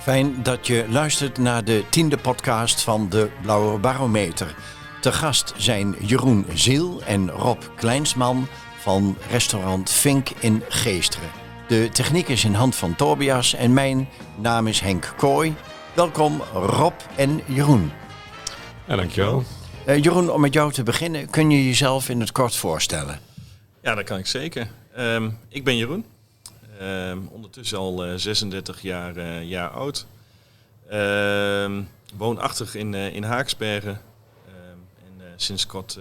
Fijn dat je luistert naar de 10e podcast van de Blauwe Barometer. Te gast zijn Jeroen Ziel en Rob Kleinsman van restaurant Vink in Geesteren. De techniek is in hand van Tobias en mijn naam is Henk Kooi. Welkom Rob en Jeroen. Ja, dankjewel. Jeroen, om met jou te beginnen, kun je jezelf in het kort voorstellen? Ja, dat kan ik zeker. Ik ben Jeroen. Ondertussen al 36 jaar oud. Woonachtig in Haaksbergen. En sinds kort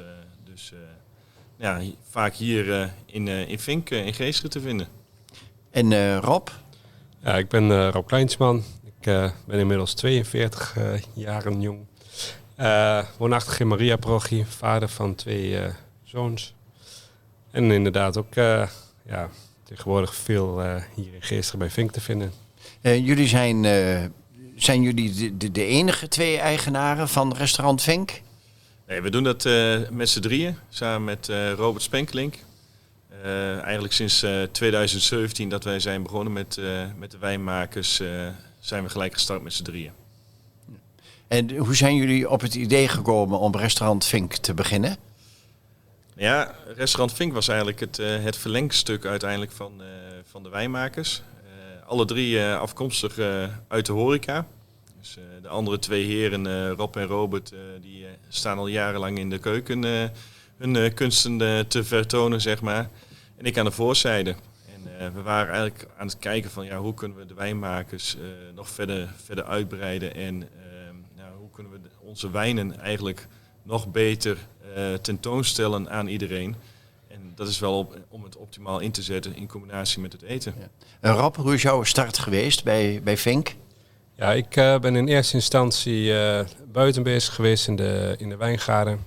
vaak hier in Vink in Geesteren te vinden. En Rob? Ja, ik ben Rob Kleinsman. Ik ben inmiddels 42 jaren jong. Woonachtig in Mariaparochie, vader van 2 zoons. En inderdaad ook tegenwoordig veel hier in Geesteren bij Vink te vinden. Jullie zijn jullie de enige 2 eigenaren van restaurant Vink? Nee, we doen dat met z'n drieën, samen met Robert Spenkelink. Eigenlijk sinds 2017 dat wij zijn begonnen met de wijnmakers, zijn we gelijk gestart met z'n drieën. En hoe zijn jullie op het idee gekomen om restaurant Vink te beginnen? Ja, restaurant Vink was eigenlijk het verlengstuk uiteindelijk van de wijnmakers. Alle 3 afkomstig uit de horeca. Dus de andere 2 heren, Rob en Robert, die staan al jarenlang in de keuken hun kunsten te vertonen, zeg maar. En ik aan de voorzijde. En we waren eigenlijk aan het kijken van hoe kunnen we de wijnmakers nog verder uitbreiden. En hoe kunnen we onze wijnen eigenlijk nog beter tentoonstellen aan iedereen. En dat is wel om het optimaal in te zetten in combinatie met het eten. Ja. Rob, hoe is jouw start geweest bij Vink? Ja, ik ben in eerste instantie buiten bezig geweest in de wijngaarden.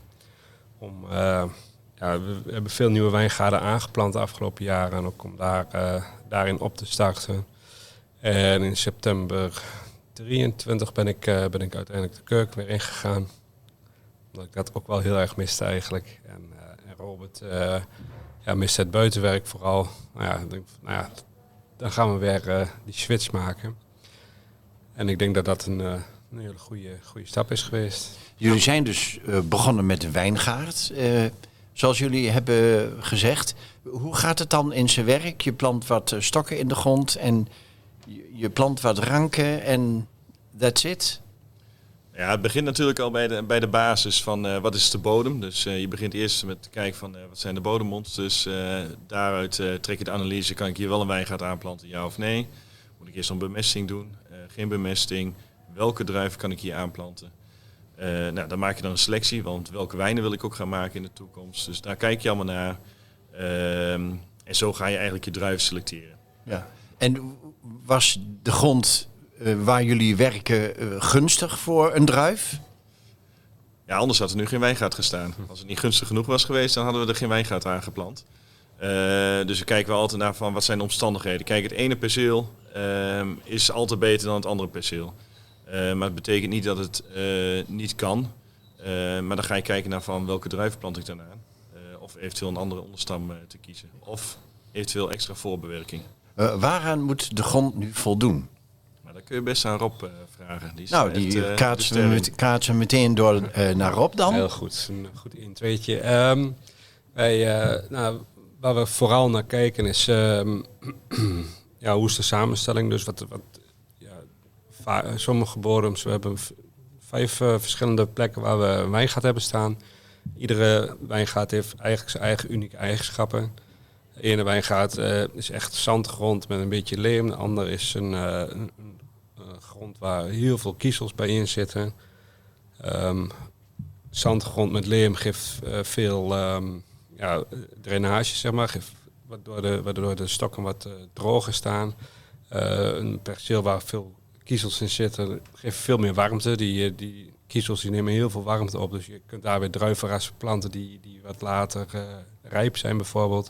We hebben veel nieuwe wijngaarden aangeplant de afgelopen jaren. En ook om daarin op te starten. En in september 23 ben ik uiteindelijk de keuken weer ingegaan. Omdat ik dat ook wel heel erg miste eigenlijk. En Robert miste het buitenwerk vooral. Dan gaan we weer die switch maken. En ik denk dat dat een hele goede stap is geweest. Jullie zijn dus begonnen met een wijngaard. Zoals jullie hebben gezegd. Hoe gaat het dan in zijn werk? Je plant wat stokken in de grond en je plant wat ranken en that's it? Ja, het begint natuurlijk al bij de basis van wat is de bodem. Dus je begint eerst met te kijken van wat zijn de bodemmonsters. Daaruit trek je de analyse, kan ik hier wel een wijngaard aanplanten, ja of nee? Moet ik eerst een bemesting doen? Geen bemesting? Welke druif kan ik hier aanplanten? Dan maak je dan een selectie, want welke wijnen wil ik ook gaan maken in de toekomst. Dus daar kijk je allemaal naar. En zo ga je eigenlijk je druiven selecteren. Ja. En was de grond waar jullie werken gunstig voor een druif? Ja, anders had er nu geen wijngaard gestaan. Als het niet gunstig genoeg was geweest, dan hadden we er geen wijngaard aangeplant. Dus we kijken wel altijd naar van wat zijn de omstandigheden. Kijk, het ene perceel is altijd beter dan het andere perceel. Maar het betekent niet dat het niet kan. Maar dan ga je kijken naar van welke druif plant ik dan aan. Of eventueel een andere onderstam te kiezen. Of eventueel extra voorbewerking. Waaraan moet de grond nu voldoen? Maar dat kun je best aan Rob vragen. Die kaatsen we meteen door naar Rob dan. Heel goed, een goed intweetje. Waar we vooral naar kijken is hoe is de samenstelling. Dus sommige bodems, we hebben 5 verschillende plekken waar we een wijngaard hebben staan. Iedere wijngaard heeft eigenlijk zijn eigen unieke eigenschappen. De ene wijngaard is echt zandgrond met een beetje leem. De andere is een grond waar heel veel kiezels bij in zitten. Zandgrond met leem geeft veel drainage, zeg maar. Waardoor de stokken wat droger staan. Een perceel waar veel kiezels in zitten geeft veel meer warmte. Die kiezels die nemen heel veel warmte op. Dus je kunt daar weer druivenrassen planten die wat later rijp zijn bijvoorbeeld.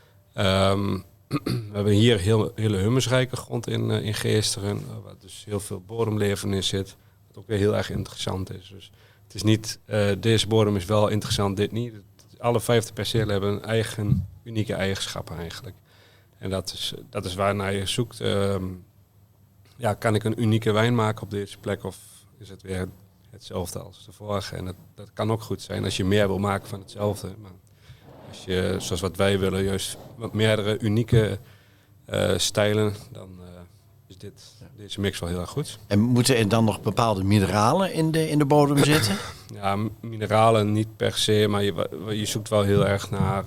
We hebben hier hele humusrijke grond in Geesteren. Waar dus heel veel bodemleven in zit. Wat ook weer heel erg interessant is. Dus het is niet, deze bodem is wel interessant, dit niet. Alle 5 percelen hebben een eigen unieke eigenschappen eigenlijk. En dat is waarnaar je zoekt. kan ik een unieke wijn maken op deze plek of is het weer hetzelfde als de vorige? En dat kan ook goed zijn als je meer wil maken van hetzelfde. Maar als je, zoals wat wij willen, juist wat meerdere unieke stijlen, dan is deze mix wel heel erg goed. En moeten er dan nog bepaalde mineralen in de bodem zitten? Ja, mineralen niet per se, maar je zoekt wel heel erg naar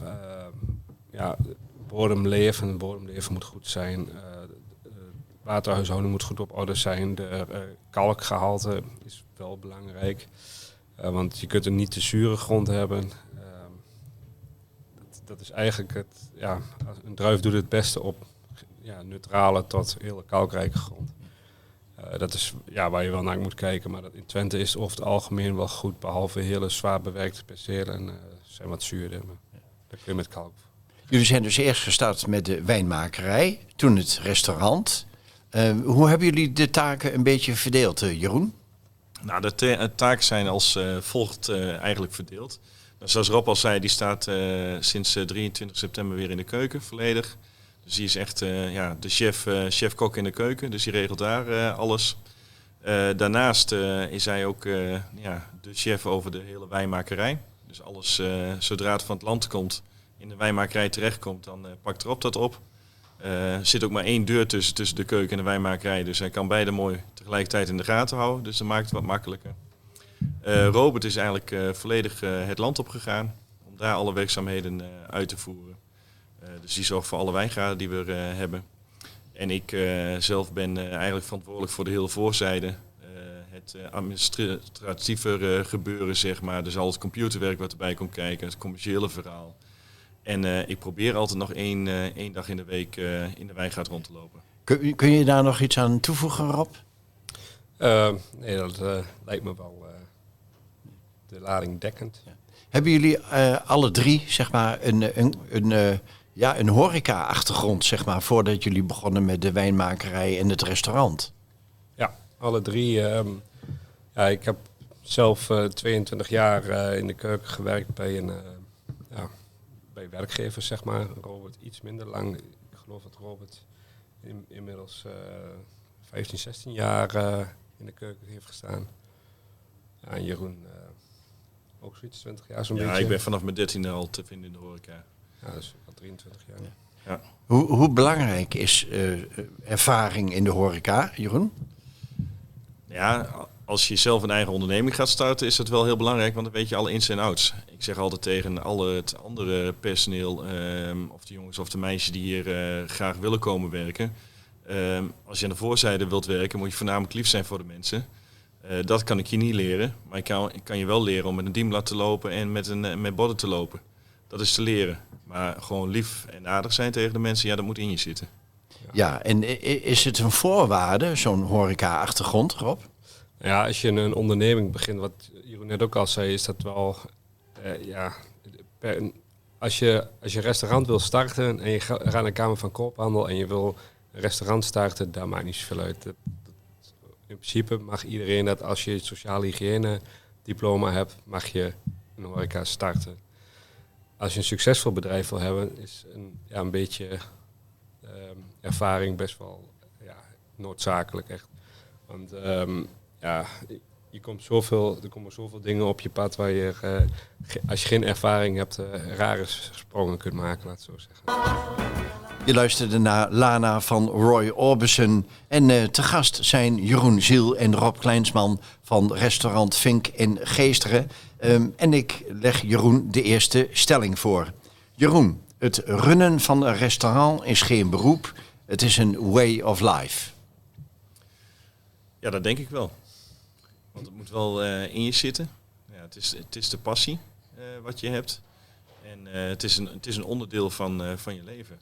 bodemleven. Bodemleven moet goed zijn. Waterhuishouding moet goed op orde zijn. De kalkgehalte is wel belangrijk. Want je kunt een niet te zure grond hebben. Dat is eigenlijk het. Ja, een druif doet het beste op neutrale tot hele kalkrijke grond. Dat is waar je wel naar moet kijken. Maar in Twente is het over het algemeen wel goed. Behalve hele zwaar bewerkte percelen zijn wat zuurder. Maar daar kun je met kalk. Jullie zijn dus eerst gestart met de wijnmakerij. Toen het restaurant. Hoe hebben jullie de taken een beetje verdeeld, Jeroen? Nou, de taken zijn als volgt eigenlijk verdeeld. Zoals Rob al zei, die staat sinds 23 september weer in de keuken, volledig. Dus die is echt de chef-kok in de keuken, dus die regelt daar alles. Daarnaast is hij ook de chef over de hele wijnmakerij. Dus alles, zodra het van het land komt, in de wijnmakerij terechtkomt, dan pakt Rob dat op. Er zit ook maar 1 deur tussen de keuken en de wijnmakerij, dus hij kan beide mooi tegelijkertijd in de gaten houden. Dus dat maakt het wat makkelijker. Robert is eigenlijk volledig het land opgegaan om daar alle werkzaamheden uit te voeren. Dus die zorgt voor alle wijngaarden die we hebben. En ik zelf ben eigenlijk verantwoordelijk voor de hele voorzijde. Het administratieve gebeuren, zeg maar. Dus al het computerwerk wat erbij komt kijken, het commerciële verhaal. En ik probeer altijd nog één dag in de week in de wijngaard rond te lopen. Kun je daar nog iets aan toevoegen, Rob? Nee, dat lijkt me wel de lading dekkend. Ja. Hebben jullie alle drie, zeg maar, een horeca-achtergrond, zeg maar, voordat jullie begonnen met de wijnmakerij en het restaurant? Ja, alle drie. Ik heb zelf 22 jaar in de keuken gewerkt bij bij werkgevers, zeg maar. Robert iets minder lang. Ik geloof dat Robert inmiddels 15, 16 jaar in de keuken heeft gestaan. Ja, en Jeroen ook zoiets, 20 jaar zo'n beetje. Ja, ik ben vanaf mijn 13e al te vinden in de horeca. Ja, dus al 23 jaar. Ja. Hoe belangrijk is ervaring in de horeca, Jeroen? Ja, als je zelf een eigen onderneming gaat starten, is dat wel heel belangrijk, want dan weet je alle ins en outs. Ik zeg altijd tegen al het andere personeel, of de jongens of de meisjes die hier graag willen komen werken. Als je aan de voorzijde wilt werken, moet je voornamelijk lief zijn voor de mensen. Dat kan ik je niet leren, maar ik kan je wel leren om met een dienblad te lopen en met borden te lopen. Dat is te leren. Maar gewoon lief en aardig zijn tegen de mensen, dat moet in je zitten. Ja, en is het een voorwaarde, zo'n horeca-achtergrond, Rob? Ja, als je een onderneming begint, wat Jeroen net ook al zei, is dat wel... Als je een restaurant wil starten en je gaat naar de Kamer van Koophandel en je wil een restaurant starten, daar maakt niet zoveel uit. In principe mag iedereen dat als je het sociale hygiëne diploma hebt, mag je een horeca starten. Als je een succesvol bedrijf wil hebben, is een beetje ervaring best wel noodzakelijk echt. Want er komen zoveel dingen op je pad waar je, als je geen ervaring hebt, rare sprongen kunt maken, laat het zo zeggen. Je luisterde naar Lana van Roy Orbison. En te gast zijn Jeroen Ziel en Rob Kleinsman van restaurant Vink in Geesteren. En ik leg Jeroen de eerste stelling voor. Jeroen, het runnen van een restaurant is geen beroep. Het is een way of life. Ja, dat denk ik wel. Want het moet wel in je zitten. Ja, het is de passie wat je hebt. En het is een onderdeel van je leven.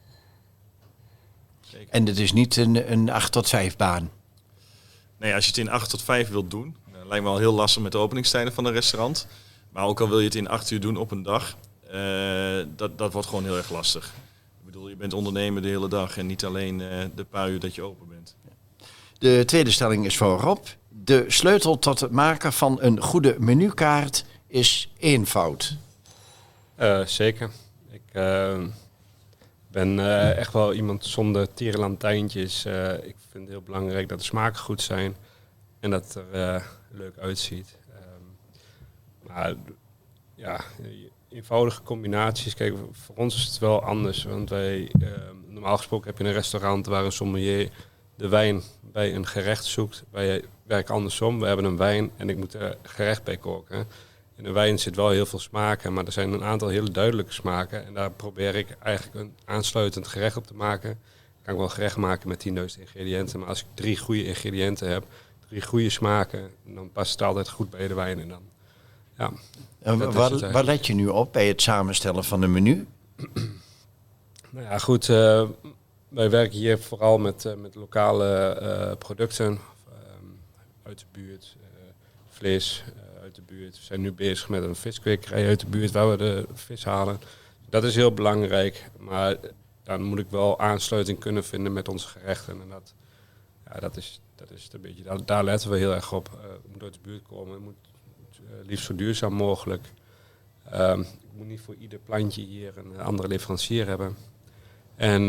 Zeker. En het is niet een 8 tot 5 baan. Nee, als je het in 8 tot 5 wilt doen, dan lijkt me al heel lastig met de openingstijden van een restaurant. Maar ook al wil je het in 8 uur doen op een dag, dat wordt gewoon heel erg lastig. Ik bedoel, je bent ondernemer de hele dag en niet alleen de paar uur dat je open bent. De tweede stelling is voor Rob. De sleutel tot het maken van een goede menukaart is eenvoud. Zeker. ben echt wel iemand zonder tierenlantijntjes. Ik vind het heel belangrijk dat de smaken goed zijn en dat het er leuk uitziet. Maar ja, eenvoudige combinaties. Kijk, voor ons is het wel anders. Want wij, normaal gesproken heb je een restaurant waar een sommelier de wijn bij een gerecht zoekt. Wij werken andersom. We hebben een wijn en ik moet er gerecht bij koken. In de wijn zit wel heel veel smaken, maar er zijn een aantal hele duidelijke smaken. En daar probeer ik eigenlijk een aansluitend gerecht op te maken. Ik kan wel gerecht maken met 10.000 ingrediënten. Maar als ik 3 goede ingrediënten heb, 3 goede smaken, dan past het altijd goed bij de wijn. En dan, ja, Waar let je nu op bij het samenstellen van een menu? Nou ja, goed. Wij werken hier vooral met lokale producten uit de buurt. Vlees uit de buurt. We zijn nu bezig met een viskwekerij uit de buurt waar we de vis halen. Dat is heel belangrijk. Maar dan moet ik wel aansluiting kunnen vinden met onze gerechten. En dat is een beetje, daar letten we heel erg op. Het moet uit de buurt komen. Het moet liefst zo duurzaam mogelijk. Ik moet niet voor ieder plantje hier een andere leverancier hebben. En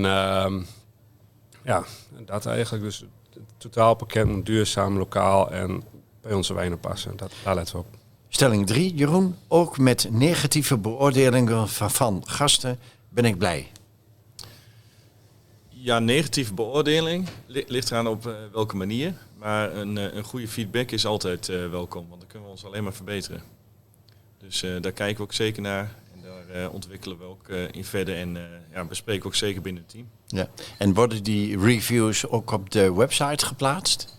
dat eigenlijk. Dus het totaalpakket moet duurzaam, lokaal en bij onze wijnen passen. Daar letten we op. Stelling 3, Jeroen. Ook met negatieve beoordelingen van gasten ben ik blij. Ja, negatieve beoordeling ligt eraan op welke manier. Maar een goede feedback is altijd welkom, want dan kunnen we ons alleen maar verbeteren. Dus daar kijken we ook zeker naar. En daar ontwikkelen we ook in verder en bespreken we ook zeker binnen het team. Ja. En worden die reviews ook op de website geplaatst?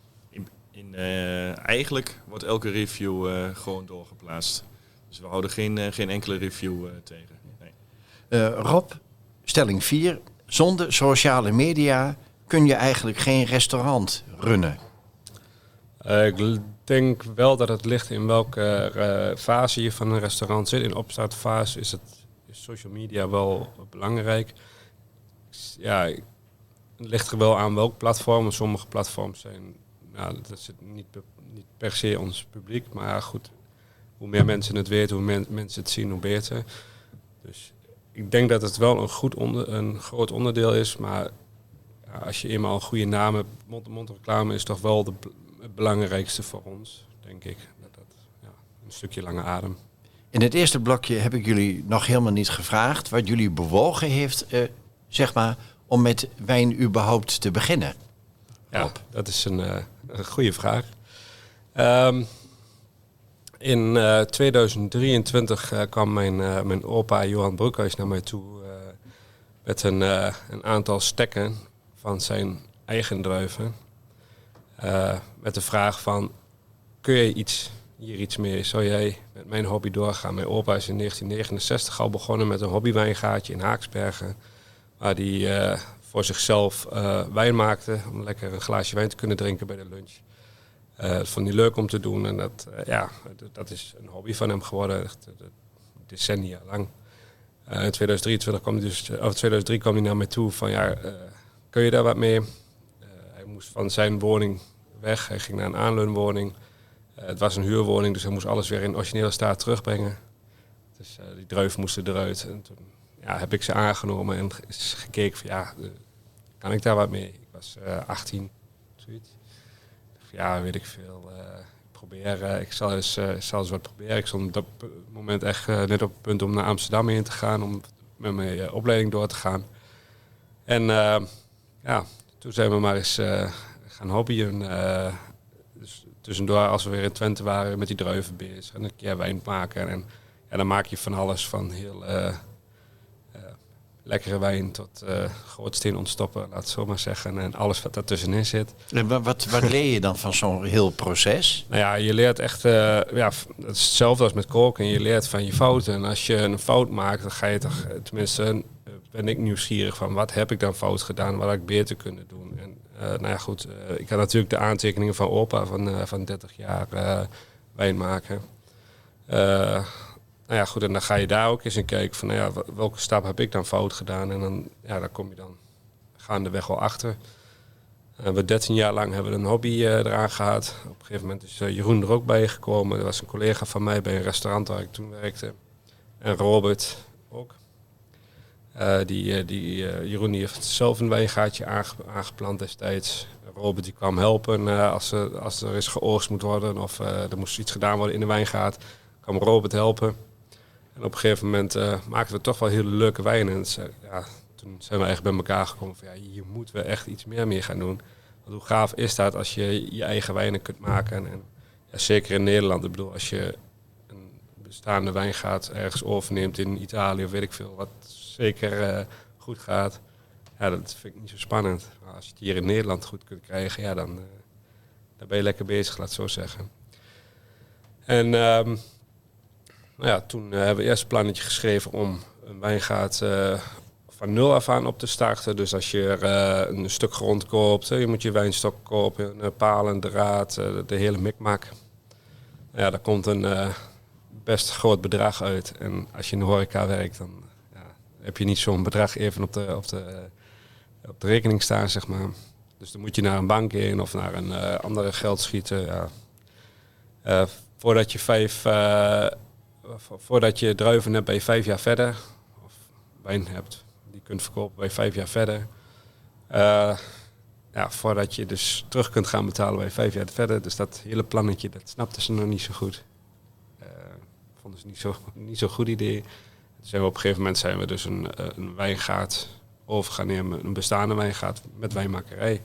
Eigenlijk wordt elke review gewoon doorgeplaatst. Dus we houden geen enkele review tegen. Nee. Rob, stelling 4. Zonder sociale media kun je eigenlijk geen restaurant runnen. Ik denk wel dat het ligt in welke fase je van een restaurant zit. In de opstartfase is social media wel belangrijk. Ja, het ligt er wel aan welk platform. Sommige platforms zijn, dat zit niet per se ons publiek. Maar goed, hoe meer mensen het weten, hoe meer mensen het zien, hoe beter. Dus ik denk dat het wel een groot onderdeel is. Maar als je eenmaal een goede naam hebt, mond-to-mond reclame is toch wel het belangrijkste voor ons, denk ik. Een stukje lange adem. In het eerste blokje heb ik jullie nog helemaal niet gevraagd wat jullie bewogen heeft, om met wijn überhaupt te beginnen. Ja, dat is een goede vraag. In 2023 kwam mijn opa Johan Broekhuis naar mij toe met een aantal stekken van zijn eigen druiven. Met de vraag van, kun je hier iets mee? Zou jij met mijn hobby doorgaan? Mijn opa is in 1969 al begonnen met een hobbywijngaatje in Haaksbergen. Waar hij voor zichzelf wijn maakte. Om lekker een glaasje wijn te kunnen drinken bij de lunch. Dat vond hij leuk om te doen. En dat is een hobby van hem geworden. Decennia lang. In 2003 kwam hij naar mij toe van kun je daar wat mee? Hij moest van zijn woning weg. Hij ging naar een aanleunwoning. Het was een huurwoning, dus hij moest alles weer in originele staat terugbrengen. Dus die druiven moesten eruit. En toen heb ik ze aangenomen en gekeken van kan ik daar wat mee? Ik was 18, zoiets. Weet ik veel. Ik zal eens wat proberen. Ik stond op dat moment echt net op het punt om naar Amsterdam heen te gaan, om met mijn opleiding door te gaan. En toen zijn we maar eens gaan hobbyen. Dus tussendoor, als we weer in Twente waren, met die druiven bezig en een keer wijn maken. En dan maak je van alles, van heel lekkere wijn tot gootsteen ontstoppen, laat het zo maar zeggen. En alles wat daartussenin zit. En wat leer je dan van zo'n heel proces? Nou ja, je leert echt, het is hetzelfde als met koken. Je leert van je fouten. En als je een fout maakt, dan ga je toch, tenminste ben ik nieuwsgierig van, wat heb ik dan fout gedaan, wat had ik beter kunnen doen. En ik had natuurlijk de aantekeningen van opa van 30 jaar wijn maken. En dan ga je daar ook eens in kijken van, welke stap heb ik dan fout gedaan? En dan, daar kom je dan gaandeweg wel achter. We 13 jaar lang hebben we een hobby eraan gehad. Op een gegeven moment is Jeroen er ook bij gekomen. Er was een collega van mij bij een restaurant waar ik toen werkte. En Robert ook. Jeroen die heeft zelf een wijngaardje aangeplant destijds. Robert die kwam helpen als er eens geoogst moet worden of er moest iets gedaan worden in de wijngaard. Kwam Robert helpen. En op een gegeven moment maakten we toch wel hele leuke wijnen. En toen zijn we echt bij elkaar gekomen van hier moeten we echt iets meer mee gaan doen. Want hoe gaaf is dat als je je eigen wijnen kunt maken. En zeker in Nederland. Ik bedoel, als je een bestaande wijngaard ergens overneemt in Italië of weet ik veel, wat zeker goed gaat. Ja, dat vind ik niet zo spannend. Maar als je het hier in Nederland goed kunt krijgen, dan ben je lekker bezig, laat het zo zeggen. En toen hebben we eerst een plannetje geschreven om een wijngaard van nul af aan op te starten. Dus als je een stuk grond koopt, je moet je wijnstok kopen, een paal en draad, de hele mikmak. Daar komt een best groot bedrag uit. En als je in de horeca werkt, dan heb je niet zo'n bedrag even op de rekening staan, zeg maar. Dus dan moet je naar een bank in of naar een andere geldschieter. Ja. Voordat je druiven hebt, ben je 5 jaar verder. Of wijn hebt, die kunt verkopen, ben je 5 jaar verder. Voordat je dus terug kunt gaan betalen, ben je 5 jaar verder. Dus dat hele plannetje, dat snapten ze nog niet zo goed. Vonden ze niet zo'n goed idee. Toen op een gegeven moment dus een wijngaard over gaan nemen. Een bestaande wijngaard met wijnmakerij.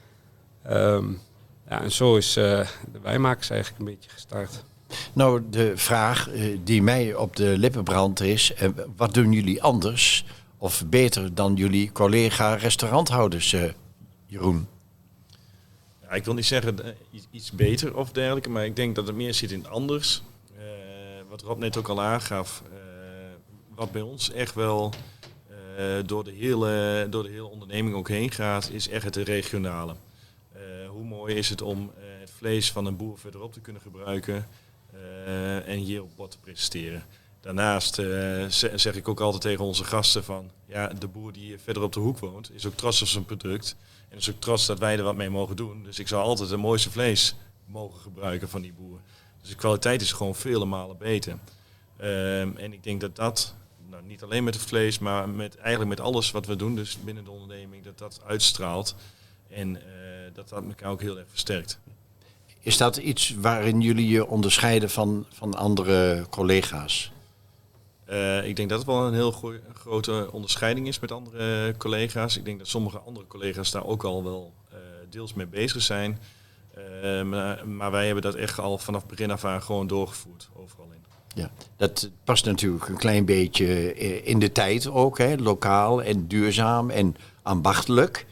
En zo is de wijnmakers eigenlijk een beetje gestart. Nou, de vraag die mij op de lippen brandt is, wat doen jullie anders of beter dan jullie collega restauranthouders, Jeroen? Ja, ik wil niet zeggen iets beter of dergelijke, maar ik denk dat het meer zit in anders. Wat Rob net ook al aangaf, wat bij ons echt wel door de hele onderneming ook heen gaat, is echt het regionale. Hoe mooi is het om het vlees van een boer verderop te kunnen gebruiken en hier op bord te presenteren. Daarnaast zeg ik ook altijd tegen onze gasten van, de boer die verder op de hoek woont, is ook trots op zijn product. En is ook trots dat wij er wat mee mogen doen. Dus ik zou altijd het mooiste vlees mogen gebruiken van die boer. Dus de kwaliteit is gewoon vele malen beter. En ik denk dat niet alleen met het vlees, maar eigenlijk met alles wat we doen, dus binnen de onderneming, dat uitstraalt. En dat elkaar ook heel erg versterkt. Is dat iets waarin jullie je onderscheiden van andere collega's? Ik denk dat het wel een heel grote onderscheiding is met andere collega's. Ik denk dat sommige andere collega's daar ook al wel deels mee bezig zijn. Maar wij hebben dat echt al vanaf begin af aan gewoon doorgevoerd, overal in. Ja, dat past natuurlijk een klein beetje in de tijd ook, hè? Lokaal en duurzaam en ambachtelijk.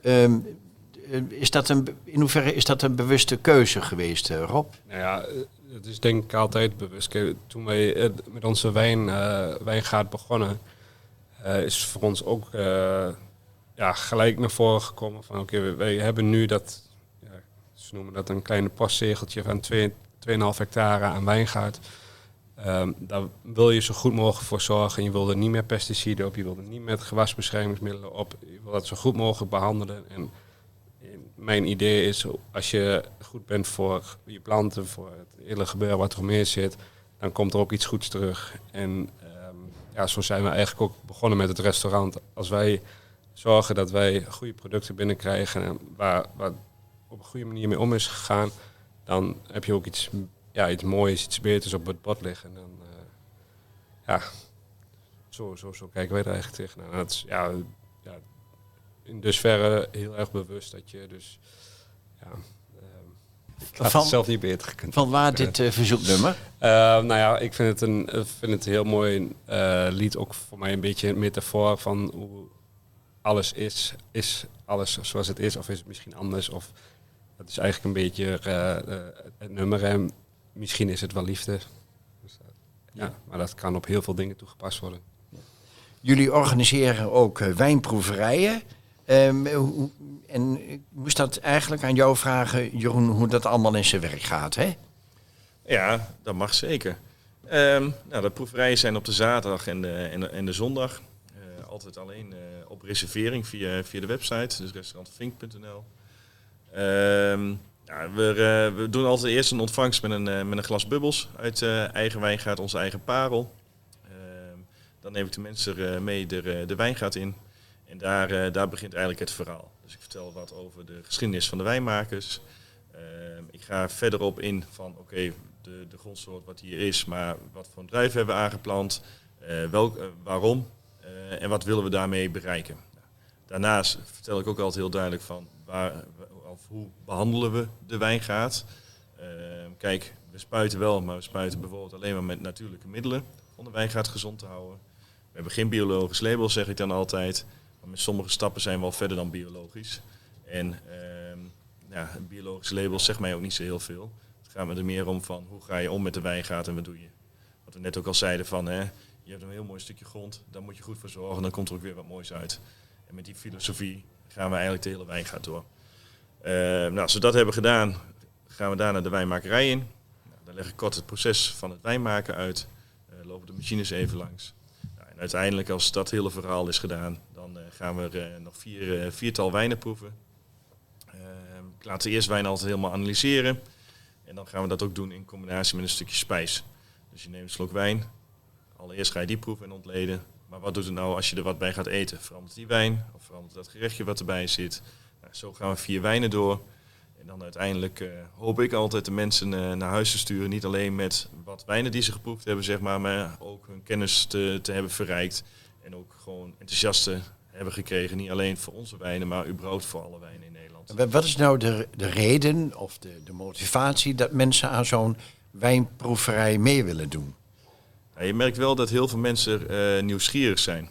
In hoeverre is dat een bewuste keuze geweest, Rob? Nou ja, het is denk ik altijd bewust. Toen wij met onze wijngaard begonnen, is voor ons ook gelijk naar voren gekomen van wij hebben nu dat, ze noemen dat een kleine postzegeltje van 2,5 hectare aan wijngaard. Daar wil je zo goed mogelijk voor zorgen. Je wil er niet meer pesticiden op, je wil er niet met gewasbeschermingsmiddelen op. Je wil dat zo goed mogelijk behandelen. En mijn idee is, als je goed bent voor je planten, voor het hele gebeuren wat er omheen zit, dan komt er ook iets goeds terug. En zo zijn we eigenlijk ook begonnen met het restaurant. Als wij zorgen dat wij goede producten binnenkrijgen en waar op een goede manier mee om is gegaan, dan heb je ook iets moois, iets beters op het bord liggen. En dan, zo kijken wij er eigenlijk tegenaan. En dat is, in dusverre heel erg bewust dat je dus, ik had het zelf niet beter gekund. Van waar dit verzoeknummer? Ik vind het een heel mooi lied, ook voor mij een beetje een metafoor van hoe alles is alles zoals het is, of is het misschien anders, of dat is eigenlijk een beetje het nummer en misschien is het wel liefde. Dus, maar dat kan op heel veel dingen toegepast worden. Jullie organiseren ook wijnproeverijen. En ik moest dat eigenlijk aan jou vragen, Jeroen, hoe dat allemaal in zijn werk gaat, hè? Ja, dat mag zeker. De proeverijen zijn op de zaterdag en de zondag. Altijd alleen op reservering via de website, dus restaurantfink.nl. We doen altijd eerst een ontvangst met een glas bubbels uit eigen wijngaard, onze eigen parel. Dan neem ik de mensen mee de wijngaard in. En daar begint eigenlijk het verhaal. Dus ik vertel wat over de geschiedenis van de wijnmakers. Ik ga verderop in van de grondsoort wat hier is, maar wat voor een druif hebben we aangeplant, waarom en wat willen we daarmee bereiken. Daarnaast vertel ik ook altijd heel duidelijk van hoe behandelen we de wijngaard. Kijk, we spuiten wel, maar we spuiten bijvoorbeeld alleen maar met natuurlijke middelen om de wijngaard gezond te houden. We hebben geen biologisch label, zeg ik dan altijd. Maar met sommige stappen zijn we al verder dan biologisch. En een biologisch label zegt mij ook niet zo heel veel. Het gaat me er meer om van hoe ga je om met de wijngaard en wat doe je. Wat we net ook al zeiden van, je hebt een heel mooi stukje grond, daar moet je goed voor zorgen, dan komt er ook weer wat moois uit. En met die filosofie gaan we eigenlijk de hele wijngaard door. Als we dat hebben gedaan, gaan we daarna de wijnmakerij in. Dan leg ik kort het proces van het wijnmaken uit. Lopen de machines even langs. En uiteindelijk, als dat hele verhaal is gedaan, dan gaan we nog viertal wijnen proeven. Ik laat de eerste wijn altijd helemaal analyseren. En dan gaan we dat ook doen in combinatie met een stukje spijs. Dus je neemt een slok wijn. Allereerst ga je die proeven en ontleden. Maar wat doet het nou als je er wat bij gaat eten? Verandert die wijn? Of verandert dat gerechtje wat erbij zit? Zo gaan we 4 wijnen door. En dan uiteindelijk hoop ik altijd de mensen naar huis te sturen. Niet alleen met wat wijnen die ze geproefd hebben, zeg maar ook hun kennis te hebben verrijkt. En ook gewoon enthousiasten hebben gekregen. Niet alleen voor onze wijnen, maar überhaupt voor alle wijnen in Nederland. Wat is nou de reden of de motivatie dat mensen aan zo'n wijnproeverij mee willen doen? Je merkt wel dat heel veel mensen nieuwsgierig zijn.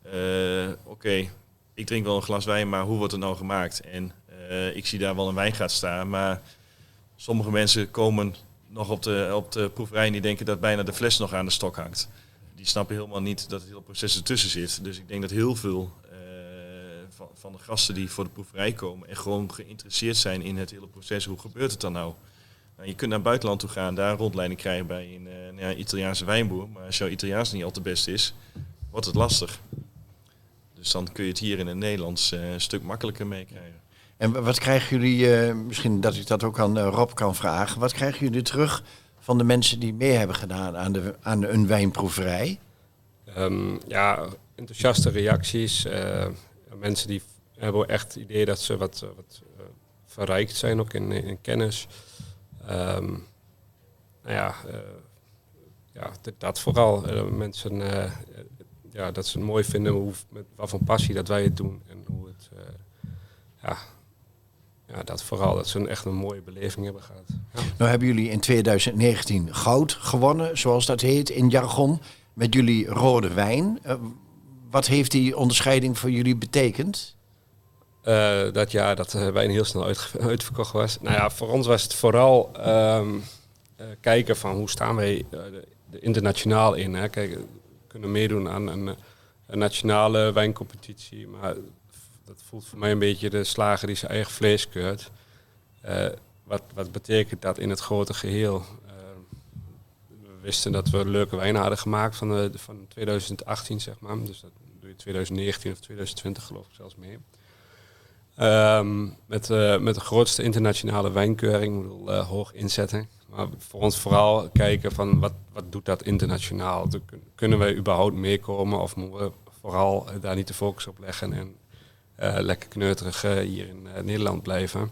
Ik drink wel een glas wijn, maar hoe wordt het nou gemaakt? En ik zie daar wel een wijngaard staan, maar sommige mensen komen nog op de proeverij en die denken dat bijna de fles nog aan de stok hangt. Die snappen helemaal niet dat het hele proces ertussen zit. Dus ik denk dat heel veel van de gasten die voor de proeverij komen en gewoon geïnteresseerd zijn in het hele proces, hoe gebeurt het dan nou? Je kunt naar het buitenland toe gaan, daar een rondleiding krijgen bij een Italiaanse wijnboer. Maar als jouw Italiaans niet al te best is, wordt het lastig. Dus dan kun je het hier in het Nederlands een stuk makkelijker meekrijgen. En wat krijgen jullie, misschien dat ik dat ook aan Rob kan vragen, wat krijgen jullie terug van de mensen die mee hebben gedaan aan een wijnproeverij? Enthousiaste reacties. Mensen die hebben echt het idee dat ze wat verrijkt zijn ook in kennis. Dat vooral. Mensen dat ze het mooi vinden met wat voor passie dat wij het doen. En hoe het, dat vooral. Dat ze echt een mooie beleving hebben gehad. Ja. Nou hebben jullie in 2019 goud gewonnen, zoals dat heet in jargon, met jullie rode wijn. Wat heeft die onderscheiding voor jullie betekend? Dat de wijn heel snel uitverkocht was. Voor ons was het vooral kijken van hoe staan wij de internationaal in. Hè? Kijk, we kunnen meedoen aan een nationale wijncompetitie, maar dat voelt voor mij een beetje de slager die zijn eigen vlees keurt. Wat betekent dat in het grote geheel? We wisten dat we leuke wijnen hadden gemaakt van 2018, zeg maar. Dus dat doe je 2019 of 2020 geloof ik zelfs mee. Met de grootste internationale wijnkeuring, ik bedoel, hoog inzetten. Maar voor ons vooral kijken van wat doet dat internationaal? Kunnen wij überhaupt meekomen of moeten we vooral daar niet de focus op leggen en lekker kneuterig hier in Nederland blijven?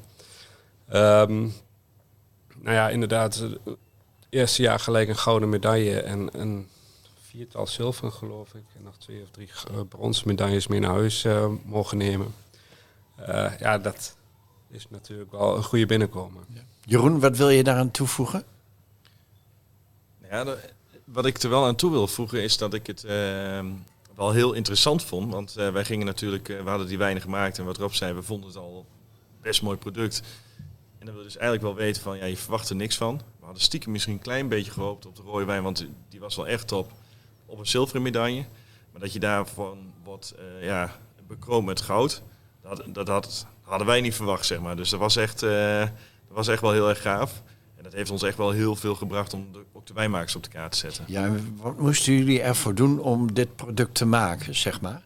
Inderdaad, het eerste jaar gelijk een gouden medaille en een 4-tal zilveren geloof ik. En nog 2 of 3 bronzen medailles mee naar huis mogen nemen. Dat is natuurlijk wel een goede binnenkomen. Ja. Jeroen, wat wil je daaraan toevoegen? Wat ik er wel aan toe wil voegen is dat ik het wel heel interessant vond. Want wij gingen natuurlijk, we hadden die wijnen gemaakt en wat Rob zei, we vonden het al best mooi product. En dan wil je dus eigenlijk wel weten van, je verwacht er niks van. We hadden stiekem misschien een klein beetje gehoopt op de rode wijn, want die was wel echt top, op een zilveren medaille. Maar dat je daarvan wordt bekroond met goud, dat hadden wij niet verwacht, zeg maar. Dus dat was echt wel heel erg gaaf. En dat heeft ons echt wel heel veel gebracht om ook de wijnmakers op de kaart te zetten. Ja, wat moesten jullie ervoor doen om dit product te maken, zeg maar?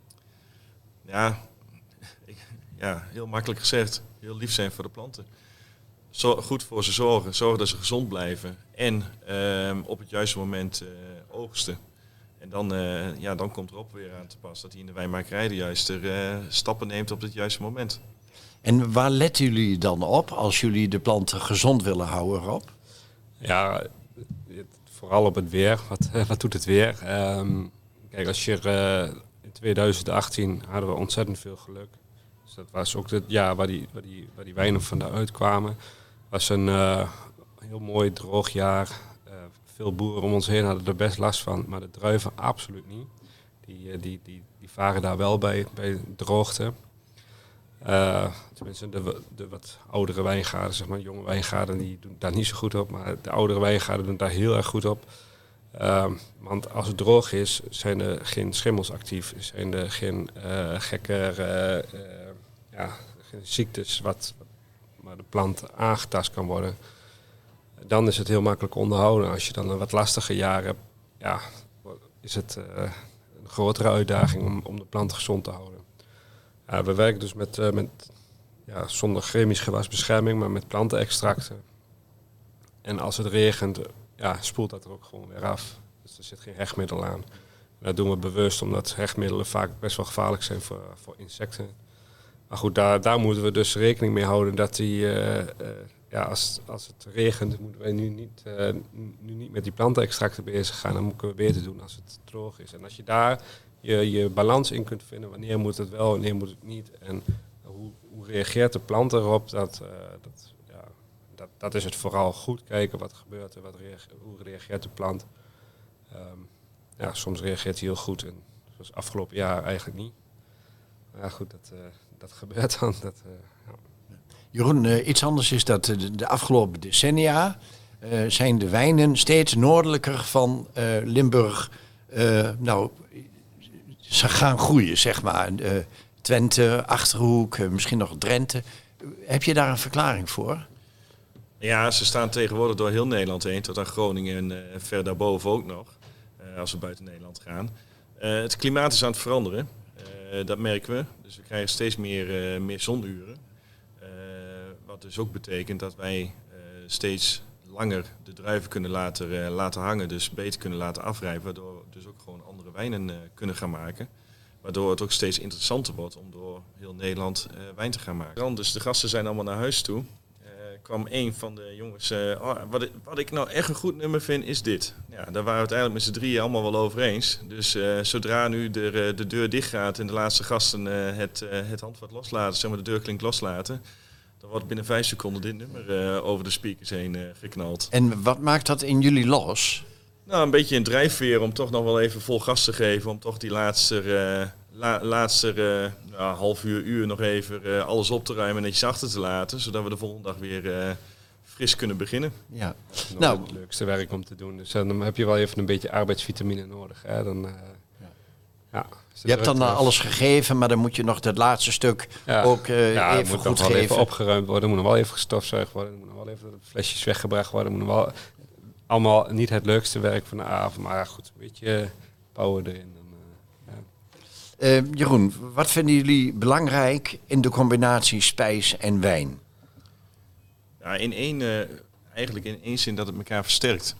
Heel makkelijk gezegd. Heel lief zijn voor de planten. Goed voor ze zorgen. Zorgen dat ze gezond blijven. En op het juiste moment oogsten. En dan komt Rob weer aan te pas dat hij in de wijnmakerij de juiste stappen neemt op het juiste moment. En waar letten jullie dan op als jullie de planten gezond willen houden, Rob? Ja, vooral op het weer. Wat doet het weer? Kijk, als je in 2018 hadden we ontzettend veel geluk. Dus dat was ook het jaar waar die wijnen vandaan uitkwamen. Het was een heel mooi droog jaar. Veel boeren om ons heen hadden er best last van, maar de druiven absoluut niet. Die varen daar wel bij droogte. Tenminste, de wat oudere wijngaarden, zeg maar, jonge wijngaarden, die doen daar niet zo goed op. Maar de oudere wijngaarden doen daar heel erg goed op. Want als het droog is, zijn er geen schimmels actief. Zijn er geen gekke geen ziektes waar de plant aangetast kan worden. Dan is het heel makkelijk onderhouden. Als je dan een wat lastiger jaar hebt, is het een grotere uitdaging om de plant gezond te houden. We werken dus met zonder chemisch gewasbescherming, maar met plantenextracten. En als het regent, spoelt dat er ook gewoon weer af. Dus er zit geen hechtmiddel aan. En dat doen we bewust, omdat hechtmiddelen vaak best wel gevaarlijk zijn voor insecten. Maar goed, daar moeten we dus rekening mee houden dat die... als het regent, moeten wij nu niet met die plantenextracten bezig gaan. Dan kunnen we beter doen als het droog is. En als je daar je balans in kunt vinden, wanneer moet het wel, wanneer moet het niet. En hoe reageert de plant erop, dat is het vooral goed kijken wat gebeurt er, hoe reageert de plant. Soms reageert hij heel goed en zoals afgelopen jaar eigenlijk niet. Maar ja, goed, dat gebeurt dan. Jeroen, iets anders is dat de afgelopen decennia zijn de wijnen steeds noordelijker van Limburg. Ze gaan groeien, zeg maar. Twente, Achterhoek, misschien nog Drenthe. Heb je daar een verklaring voor? Ja, ze staan tegenwoordig door heel Nederland heen, tot aan Groningen en ver daarboven ook nog, als we buiten Nederland gaan. Het klimaat is aan het veranderen, dat merken we. Dus we krijgen steeds meer zonuren. Wat dus ook betekent dat wij steeds langer de druiven kunnen laten hangen, dus beter kunnen laten afrijpen, waardoor we dus ook gewoon andere wijnen kunnen gaan maken. Waardoor het ook steeds interessanter wordt om door heel Nederland wijn te gaan maken. Dus de gasten zijn allemaal naar huis toe. Kwam een van de jongens, wat ik nou echt een goed nummer vind, is dit. Ja, daar waren we het eigenlijk met z'n drieën allemaal wel over eens. Dus zodra nu de deur dicht gaat en de laatste gasten het handvat loslaten, zeg maar de deurklink loslaten, dan wordt binnen 5 seconden dit nummer over de speakers heen geknald. En wat maakt dat in jullie los? Nou, een beetje een drijfveer om toch nog wel even vol gas te geven. Om toch die laatste half uur nog even alles op te ruimen en netjes achter te laten. Zodat we de volgende dag weer fris kunnen beginnen. Ja. Dat is het leukste werk om te doen. Dus dan heb je wel even een beetje arbeidsvitamine nodig. Hè? Je hebt dan alles gegeven, maar dan moet je nog dat laatste stuk ook even goed geven. Even opgeruimd worden, moet nog wel even gestofzuigd worden. Er moet nog wel even de flesjes weggebracht worden. Moet nog wel allemaal niet het leukste werk van de avond, maar goed, een beetje power erin. Jeroen, wat vinden jullie belangrijk in de combinatie spijs en wijn? Ja, eigenlijk in één zin dat het elkaar versterkt.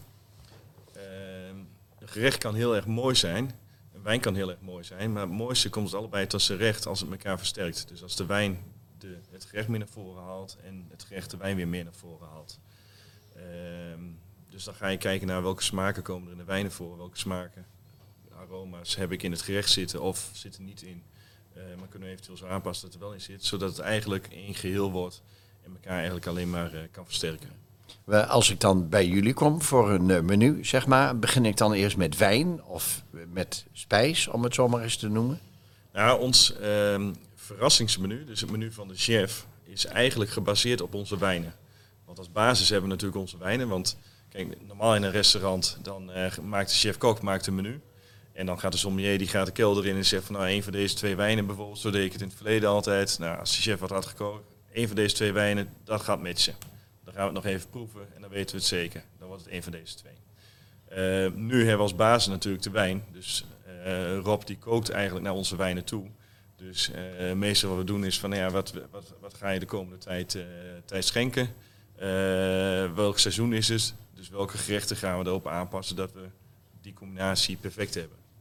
Een gerecht kan heel erg mooi zijn. Een wijn kan heel erg mooi zijn, maar het mooiste komt het allebei tot zijn recht als het elkaar versterkt. Dus als de wijn het gerecht meer naar voren haalt en het gerecht de wijn weer meer naar voren haalt. Dus dan ga je kijken naar welke smaken komen er in de wijnen voor, welke smaken, aroma's heb ik in het gerecht zitten of zitten niet in. Maar kunnen we eventueel zo aanpassen dat het er wel in zit, zodat het eigenlijk één geheel wordt en elkaar eigenlijk alleen maar kan versterken. Als ik dan bij jullie kom voor een menu, zeg maar, begin ik dan eerst met wijn of met spijs, om het zo maar eens te noemen? Nou, ons verrassingsmenu, dus het menu van de chef, is eigenlijk gebaseerd op onze wijnen. Want als basis hebben we natuurlijk onze wijnen, want kijk, normaal in een restaurant, dan maakt de chef-kok een menu. En dan gaat de sommelier, die gaat de kelder in en zegt van een van deze 2 wijnen bijvoorbeeld, zo deed ik het in het verleden altijd. Nou, als de chef wat had gekookt, een van deze 2 wijnen, dat gaat matchen. Dan gaan we het nog even proeven en dan weten we het zeker. Dan wordt het een van deze 2. Nu hebben we als basis natuurlijk de wijn. Dus Rob die kookt eigenlijk naar onze wijnen toe. Dus meestal wat we doen is van wat ga je de komende tijd schenken? Welk seizoen is het? Dus welke gerechten gaan we erop aanpassen dat we die combinatie perfect hebben?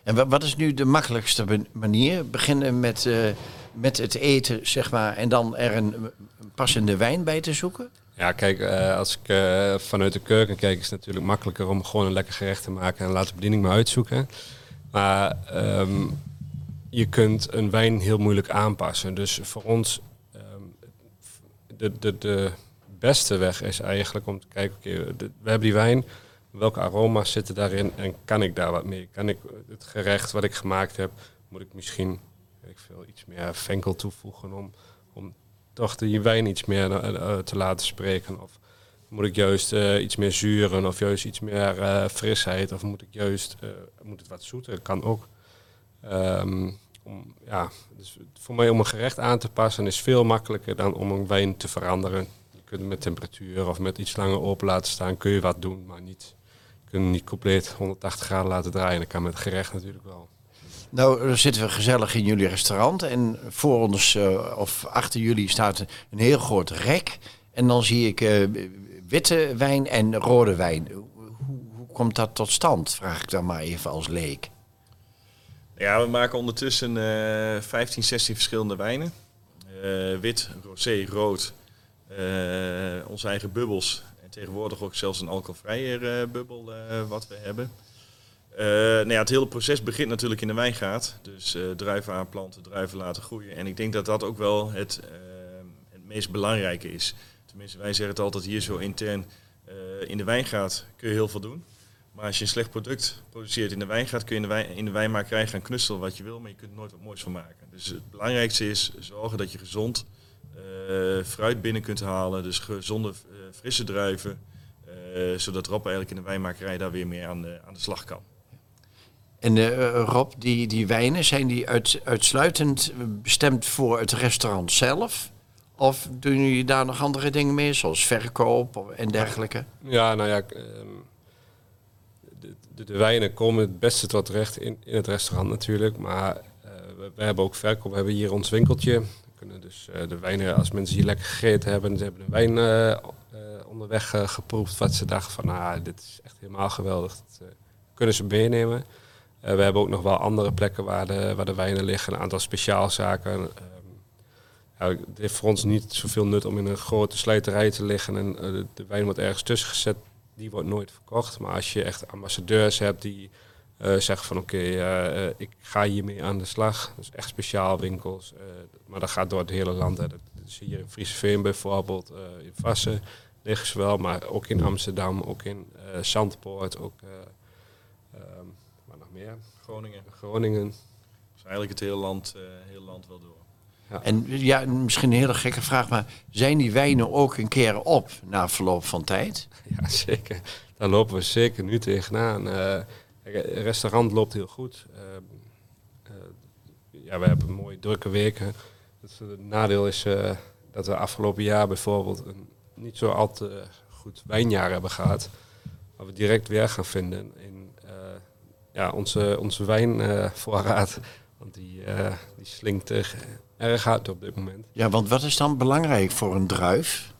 En wat is nu de makkelijkste manier? Beginnen met het eten, zeg maar, en dan er een passende wijn bij te zoeken? Ja, kijk, als ik vanuit de keuken kijk, is het natuurlijk makkelijker om gewoon een lekker gerecht te maken en laat de bediening maar uitzoeken. Maar je kunt een wijn heel moeilijk aanpassen. Dus voor ons, de beste weg is eigenlijk om te kijken, oké, we hebben die wijn, welke aroma's zitten daarin en kan ik daar wat mee? Kan ik het gerecht wat ik gemaakt heb, moet ik misschien iets meer venkel toevoegen om toch die wijn iets meer te laten spreken? Of moet ik juist iets meer zuren of juist iets meer frisheid? Of moet het wat zoeter? Kan ook. Dus voor mij om een gerecht aan te passen is veel makkelijker dan om een wijn te veranderen. Je kunt met temperatuur of met iets langer open laten staan, kun je wat doen, maar je kunt niet compleet 180 graden laten draaien. Dat kan met het gerecht natuurlijk wel. Nou, dan zitten we gezellig in jullie restaurant en voor ons of achter jullie staat een heel groot rek. En dan zie ik witte wijn en rode wijn. Hoe komt dat tot stand? Vraag ik dan maar even als leek. Ja, we maken ondertussen 15, 16 verschillende wijnen. Wit, rosé, rood, onze eigen bubbels. En tegenwoordig ook zelfs een alcoholvrije bubbel wat we hebben. Het hele proces begint natuurlijk in de wijngaard. Dus druiven aanplanten, druiven laten groeien. En ik denk dat dat ook wel het meest belangrijke is. Tenminste, wij zeggen het altijd hier zo intern. In de wijngaard kun je heel veel doen. Maar als je een slecht product produceert in de wijngaard, kun je in de wijnmakerij gaan knutselen wat je wil, maar je kunt er nooit wat moois van maken. Dus het belangrijkste is zorgen dat je gezond fruit binnen kunt halen. Dus gezonde, frisse druiven. Zodat Rob eigenlijk in de wijnmakerij daar weer mee aan de slag kan. En Rob, die wijnen, zijn die uitsluitend bestemd voor het restaurant zelf? Of doen jullie daar nog andere dingen mee, zoals verkoop en dergelijke? Ja, nou ja, de wijnen komen het beste tot recht in het restaurant natuurlijk. Maar we hebben ook verkoop. We hebben hier ons winkeltje. We kunnen dus de wijnen, als mensen hier lekker gegeten hebben, ze hebben de wijn onderweg geproefd, wat ze dachten van, dit is echt helemaal geweldig. Dat kunnen ze meenemen. We hebben ook nog wel andere plekken waar de wijnen liggen, een aantal speciaalzaken. Het heeft voor ons niet zoveel nut om in een grote slijterij te liggen en de wijn wordt ergens tussen gezet. Die wordt nooit verkocht. Maar als je echt ambassadeurs hebt die zeggen van ik ga hiermee aan de slag. Dus echt speciaal winkels. Maar dat gaat door het hele land. Hè. Dat is hier in Frieseveen bijvoorbeeld. In Vassen liggen ze wel. Maar ook in Amsterdam. Ook in Zandpoort. Ook waar nog meer? Groningen. Dus eigenlijk het hele land wel door. Ja. En ja, misschien een hele gekke vraag, maar zijn die wijnen ook een keer op na verloop van tijd? Ja, zeker. Daar lopen we zeker nu tegenaan. Het restaurant loopt heel goed. We hebben mooie drukke weken. Het nadeel is dat we afgelopen jaar bijvoorbeeld een niet zo al te goed wijnjaar hebben gehad. Waar we direct weer gaan vinden in onze wijnvoorraad. Want die slinkt erg hard op dit moment. Ja, want wat is dan belangrijk voor een druif?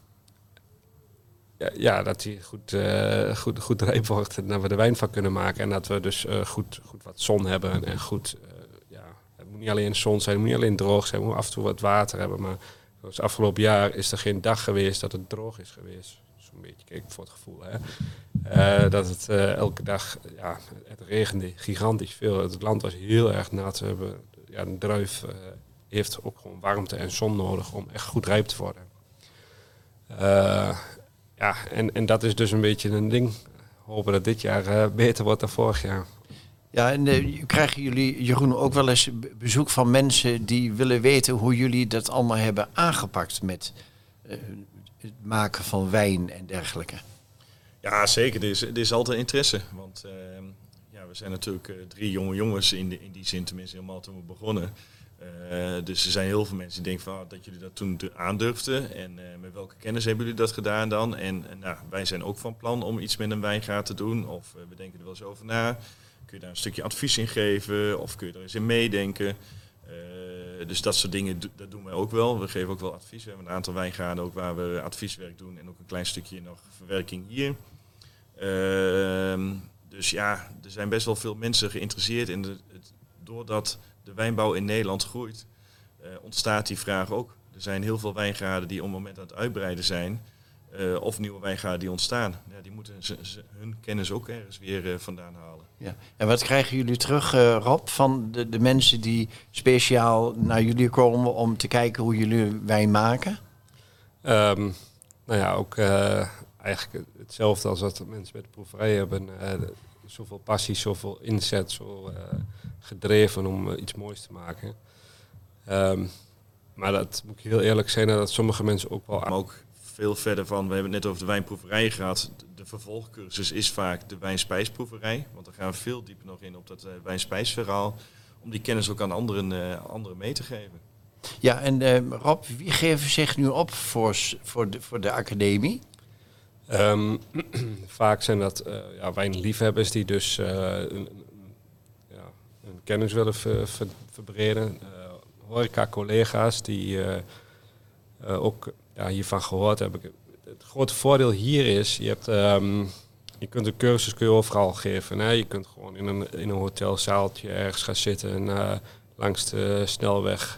Ja, dat die goed rijp wordt en dat we er wijn van kunnen maken. En dat we dus goed wat zon hebben. En goed, het moet niet alleen zon zijn, het moet niet alleen droog zijn. We moeten af en toe wat water hebben. Maar zoals afgelopen jaar is er geen dag geweest dat het droog is geweest. Zo'n beetje, kijk, voor het gevoel. Hè. Dat het elke dag, het regende gigantisch veel. Het land was heel erg nat. We hebben, een druif heeft ook gewoon warmte en zon nodig om echt goed rijp te worden. En dat is dus een beetje een ding. Hopen dat dit jaar beter wordt dan vorig jaar. Ja, en krijgen jullie, Jeroen, ook wel eens bezoek van mensen die willen weten hoe jullie dat allemaal hebben aangepakt met het maken van wijn en dergelijke? Ja, zeker. Er is altijd interesse. Want we zijn natuurlijk 3 jonge jongens in die zin, tenminste helemaal toen we begonnen. Dus er zijn heel veel mensen die denken van dat jullie dat toen aandurfden. En met welke kennis hebben jullie dat gedaan dan? En wij zijn ook van plan om iets met een wijngaard te doen. Of we denken er wel eens over na. Kun je daar een stukje advies in geven? Of kun je er eens in meedenken? Dus dat soort dingen, dat doen wij ook wel. We geven ook wel advies. We hebben een aantal wijngaarden ook waar we advieswerk doen. En ook een klein stukje nog verwerking hier. Dus ja, er zijn best wel veel mensen geïnteresseerd in doordat de wijnbouw in Nederland groeit, ontstaat die vraag ook. Er zijn heel veel wijngaarden die op het moment aan het uitbreiden zijn, of nieuwe wijngaarden die ontstaan. Ja, die moeten hun kennis ook ergens weer vandaan halen. Ja. En wat krijgen jullie terug, Rob, van de mensen die speciaal naar jullie komen om te kijken hoe jullie wijn maken? Ook eigenlijk hetzelfde als wat mensen met de proeverij hebben. Zoveel passie, zoveel inzet, zo gedreven om iets moois te maken. Maar dat moet ik heel eerlijk zijn, dat sommige mensen ook wel... Maar ook veel verder van, we hebben het net over de wijnproeverij gehad. De vervolgcursus is vaak de wijnspijsproeverij. Want daar gaan we veel dieper nog in op dat wijnspijsverhaal. Om die kennis ook aan anderen mee te geven. Ja, en Rob, wie geven zich nu op voor de academie? Vaak zijn dat wijnliefhebbers die dus hun kennis willen verbreden. Horeca-collega's die ook hiervan gehoord hebben. Het grote voordeel hier is, je kunt een cursus overal geven. Hè? Je kunt gewoon in een hotelzaaltje ergens gaan zitten langs de snelweg.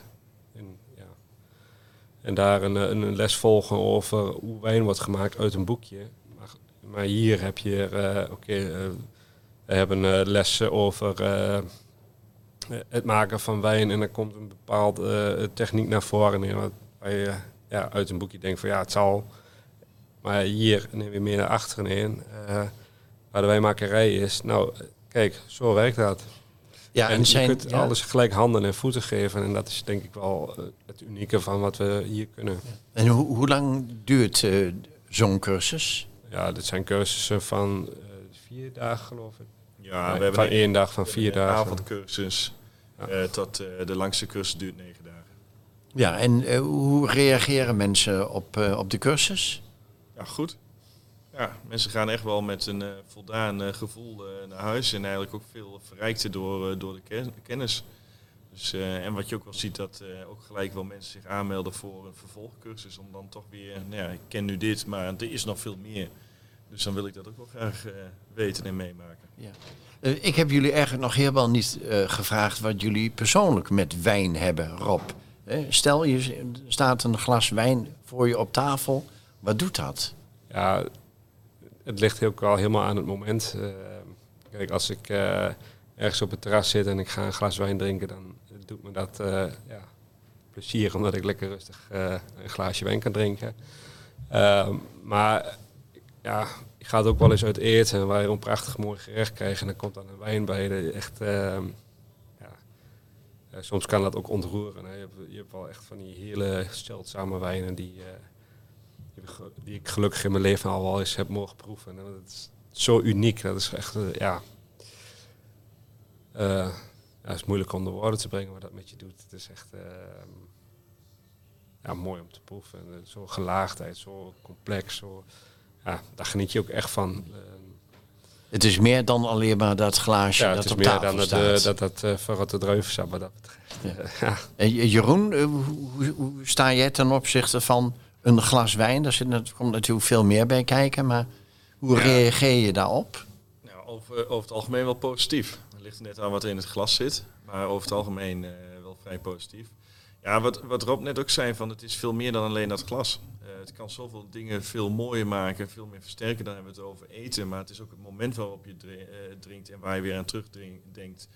En daar een les volgen over hoe wijn wordt gemaakt uit een boekje. Maar hier heb je, we hebben lessen over het maken van wijn. En dan komt een bepaalde techniek naar voren. Waar je uit een boekje denkt van het zal. Maar hier neem je meer naar achteren in. Waar de wijnmakerij is. Nou, kijk, zo werkt dat. Ja, en je kunt alles gelijk handen en voeten geven. En dat is denk ik wel het unieke van wat we hier kunnen. Ja. En hoe lang duurt zo'n cursus? Ja, dit zijn cursussen van 4 dagen geloof ik. Ja, we hebben van 1 dag, van 4 dagen. Een avondcursus tot de langste cursus duurt 9 dagen. Ja, en hoe reageren mensen op de cursus? Ja, goed. Ja, mensen gaan echt wel met een voldaan gevoel naar huis en eigenlijk ook veel verrijkt door de kennis. Dus, en wat je ook wel ziet, dat ook gelijk wel mensen zich aanmelden voor een vervolgcursus om dan toch weer, ik ken nu dit, maar er is nog veel meer. Dus dan wil ik dat ook wel graag weten en meemaken. Ja. Ik heb jullie eigenlijk nog helemaal niet gevraagd wat jullie persoonlijk met wijn hebben, Rob. Stel, je staat een glas wijn voor je op tafel. Wat doet dat? Ja, het ligt ook al helemaal aan het moment. Kijk, als ik ergens op het terras zit en ik ga een glas wijn drinken, dan doet me dat plezier, omdat ik lekker rustig een glaasje wijn kan drinken. Maar ja, ik ga het ook wel eens uit eten, waar je een prachtig mooi gerecht krijgt en dan komt dan een wijn bij. Echt, soms kan dat ook ontroeren. Hè. Je hebt wel echt van die hele zeldzame wijnen die ik gelukkig in mijn leven al wel eens heb mogen proeven. En dat is zo uniek. Dat is echt, het is moeilijk om de woorden te brengen wat dat met je doet. Het is echt mooi om te proeven. Zo gelaagdheid, zo complex. Daar geniet je ook echt van. Het is meer dan alleen maar dat glaasje dat op tafel staat. Het is meer dan dat verrotte druivensap wat dat betreft. Ja. En Jeroen, hoe sta jij ten opzichte van een glas wijn? Daar komt natuurlijk veel meer bij kijken, maar hoe reageer je daarop? Nou, over het algemeen wel positief. Het ligt net aan wat er in het glas zit, maar over het algemeen wel vrij positief. Ja, wat Rob net ook zei, van het is veel meer dan alleen dat glas. Het kan zoveel dingen veel mooier maken, veel meer versterken. Dan hebben we het over eten, maar het is ook het moment waarop je drinkt en waar je weer aan terugdenkt.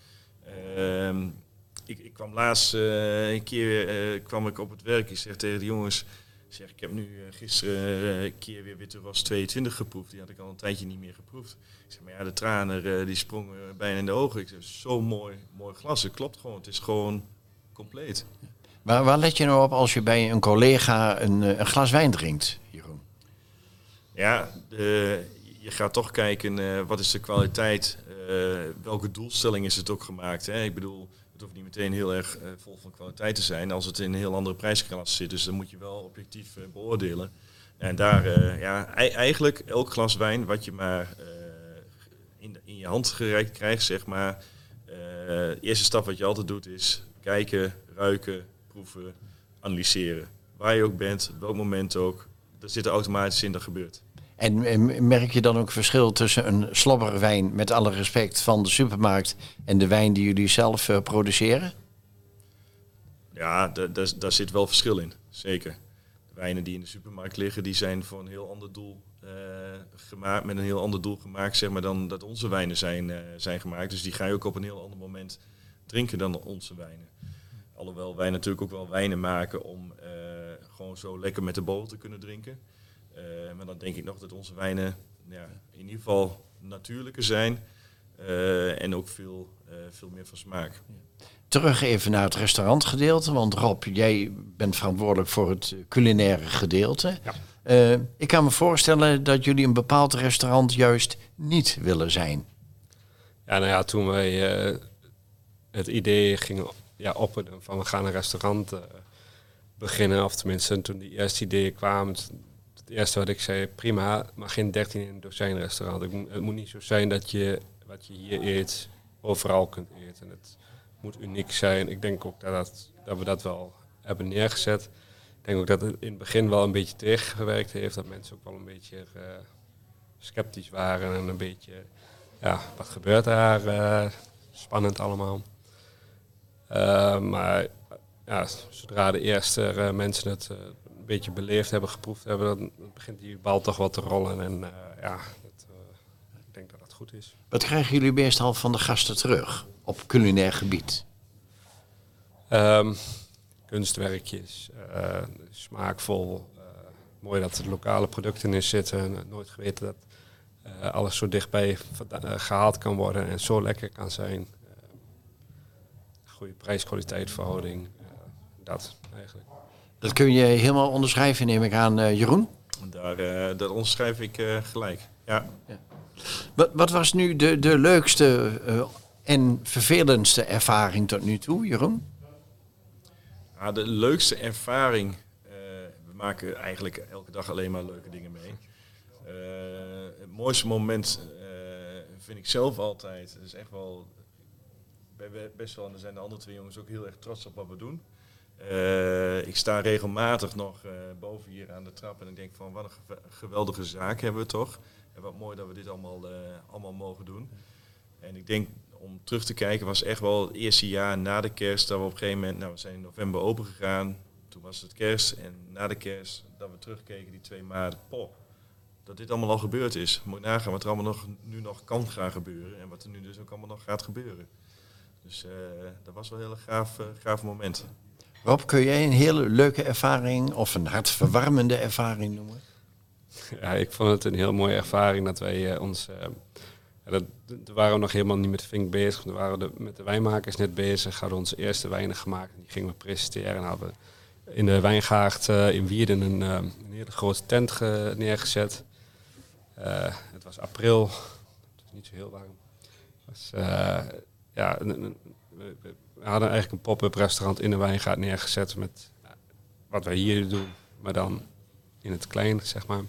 Ik kwam laatst een keer kwam ik op het werk. Ik zeg tegen de jongens, ik heb nu gisteren een keer weer Witte Ros 22 geproefd. Die had ik al een tijdje niet meer geproefd. Ik zeg, maar de tranen die sprongen bijna in de ogen. Ik zeg, zo mooi glas. Het klopt gewoon. Het is gewoon compleet. Waar let je nou op als je bij een collega een glas wijn drinkt, Jeroen? Ja, je gaat toch kijken wat is de kwaliteit, welke doelstelling is het ook gemaakt. Hè? Ik bedoel, het hoeft niet meteen heel erg vol van kwaliteit te zijn als het in een heel andere prijsklasse zit. Dus dan moet je wel objectief beoordelen. En daar, eigenlijk elk glas wijn wat je maar in je hand gereikt krijgt, zeg maar. De eerste stap wat je altijd doet is kijken, ruiken, proeven, analyseren. Waar je ook bent, op welk moment ook. Er zit er automatisch in, dat gebeurt. En merk je dan ook verschil tussen een slobberwijn, met alle respect, van de supermarkt en de wijn die jullie zelf produceren? Ja, daar zit wel verschil in, zeker. De wijnen die in de supermarkt liggen, die zijn voor een heel ander doel gemaakt, met een heel ander doel gemaakt, zeg maar, dan dat onze wijnen zijn gemaakt. Dus die ga je ook op een heel ander moment drinken dan onze wijnen. Alhoewel wij natuurlijk ook wel wijnen maken om gewoon zo lekker met de borrel te kunnen drinken. Maar dan denk ik nog dat onze wijnen in ieder geval natuurlijker zijn en ook veel meer van smaak. Terug even naar het restaurantgedeelte, want Rob, jij bent verantwoordelijk voor het culinaire gedeelte. Ja. Ik kan me voorstellen dat jullie een bepaald restaurant juist niet willen zijn. Ja, toen wij het idee gingen opperen van we gaan een restaurant beginnen, of tenminste toen die eerste ideeën kwamen, het eerste wat ik zei, prima, maar geen 13 in een dozijn restaurant. Het moet niet zo zijn dat je wat je hier eet overal kunt eten. Het moet uniek zijn. Ik denk ook dat we dat wel hebben neergezet. Ik denk ook dat het in het begin wel een beetje tegengewerkt heeft. Dat mensen ook wel een beetje sceptisch waren. En een beetje, wat gebeurt daar? Spannend allemaal. Maar zodra de eerste mensen het een beetje beleefd hebben, geproefd hebben, dan begint die bal toch wel te rollen. En ik denk dat dat goed is. Wat krijgen jullie meestal van de gasten terug op culinair gebied? Kunstwerkjes, smaakvol, mooi dat er lokale producten in zitten. Nooit geweten dat alles zo dichtbij gehaald kan worden en zo lekker kan zijn. Goede prijs-kwaliteit verhouding, dat eigenlijk. Dat kun je helemaal onderschrijven, neem ik aan, Jeroen? Dat onderschrijf ik gelijk, ja. Wat was nu de leukste en vervelendste ervaring tot nu toe, Jeroen? Ja, de leukste ervaring, we maken eigenlijk elke dag alleen maar leuke dingen mee. Het mooiste moment vind ik zelf altijd, het is echt wel, best wel, en daar zijn de andere twee jongens ook heel erg trots op wat we doen. Ik sta regelmatig nog boven hier aan de trap en ik denk van wat een geweldige zaak hebben we toch. En wat mooi dat we dit allemaal mogen doen. En ik denk, om terug te kijken, was echt wel het eerste jaar na de kerst dat we op een gegeven moment, we zijn in november open gegaan. Toen was het kerst en na de kerst dat we terugkeken die 2 maanden, dat dit allemaal al gebeurd is. Moet je nagaan wat er allemaal nu nog kan gaan gebeuren en wat er nu dus ook allemaal nog gaat gebeuren. Dus dat was wel een heel gaaf moment. Rob, kun jij een hele leuke ervaring of een hartverwarmende ervaring noemen? Ja, ik vond het een heel mooie ervaring dat wij we waren nog helemaal niet met Fink bezig. We waren met de wijnmakers net bezig. Hadden onze eerste wijnen gemaakt. En die gingen we presenteren. En hadden we in de wijngaard in Wierden een hele grote tent neergezet. Het was april. Het was niet zo heel warm. We hadden eigenlijk een pop-up restaurant in de wijngaard neergezet. Met wat wij hier doen. Maar dan in het klein, zeg maar.